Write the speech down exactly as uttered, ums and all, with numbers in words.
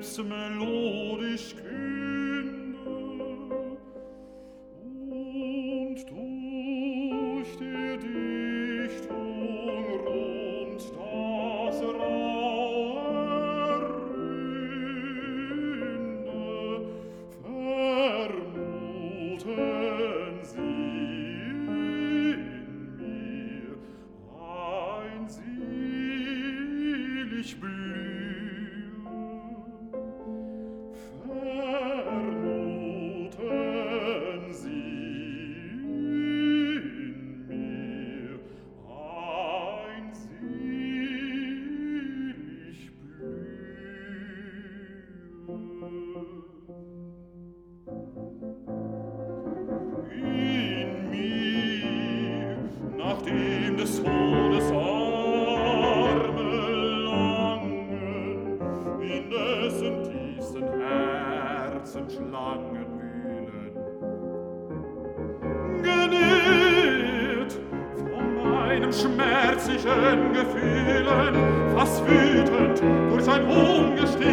Lips melodisch künde und durch die Dichtung rund das raue Ründe vermuten sie in mir ein selig Blühen, vermuten sie in mir ein selig Blühen. In mir, nachdem des Todes Arme langen, in dessen tiefsten Herzen Schlangen wühlen, genährt von meinem schmerzlichen Gefühlen, fast wütend durch ein Hohn gestiegen,